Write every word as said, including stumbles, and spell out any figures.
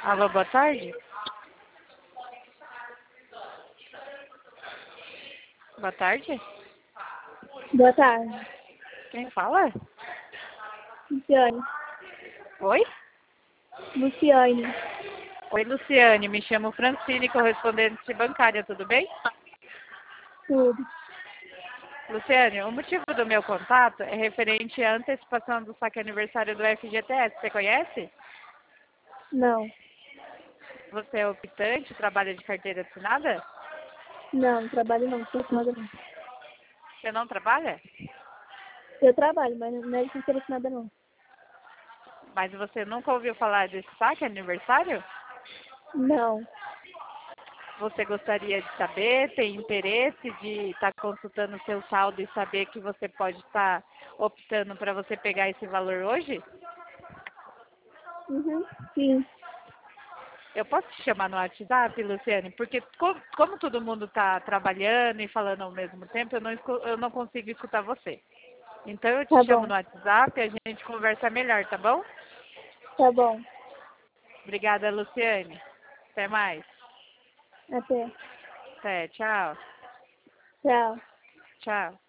Alô, boa tarde. Boa tarde. Boa tarde. Quem fala? Luciane. Oi? Luciane. Oi, Luciane. Me chamo Francine, correspondente bancária, tudo bem? Tudo. Luciane, o motivo do meu contato é referente à antecipação do saque aniversário do F G T S. Você conhece? Não. Você é optante, trabalha de carteira assinada? Não, não trabalho não. Sou assinada não. Você não trabalha? Eu trabalho, mas não é de carteira assinada não. Mas você nunca ouviu falar desse saque aniversário? Não. Você gostaria de saber, tem interesse de estar consultando o seu saldo e saber que você pode estar optando para você pegar esse valor hoje? Uhum. Sim. Eu posso te chamar no WhatsApp, Luciane? Porque co- como todo mundo está trabalhando e falando ao mesmo tempo, eu não, escu- eu não consigo escutar você. Então eu te Tá chamo bom. no WhatsApp e a gente conversa melhor, tá bom? Tá bom. Obrigada, Luciane. Até mais. Até. Até, tchau. Tchau. Tchau.